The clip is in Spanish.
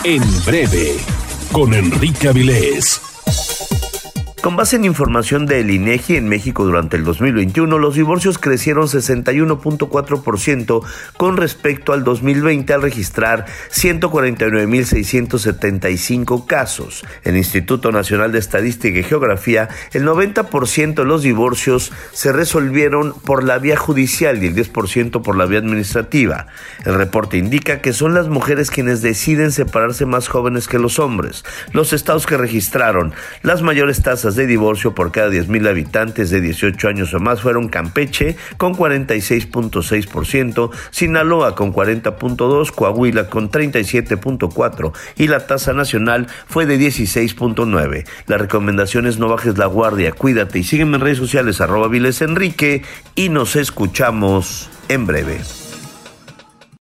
En breve, con Enrique Avilés. Con base en información del INEGI, en México durante el 2021, los divorcios crecieron 61.4% con respecto al 2020 al registrar 149.675 casos. El Instituto Nacional de Estadística y Geografía, el 90% de los divorcios se resolvieron por la vía judicial y el 10% por la vía administrativa. El reporte indica que son las mujeres quienes deciden separarse más jóvenes que los hombres. Los estados que registraron las mayores tasas de divorcio por cada 10,000 habitantes de 18 años o más fueron Campeche con 46.6%, Sinaloa con 40.2%, Coahuila con 37.4% y la tasa nacional fue de 16.9%. La recomendación es no bajes la guardia, cuídate y sígueme en redes sociales @Avilés Enrique y nos escuchamos en breve.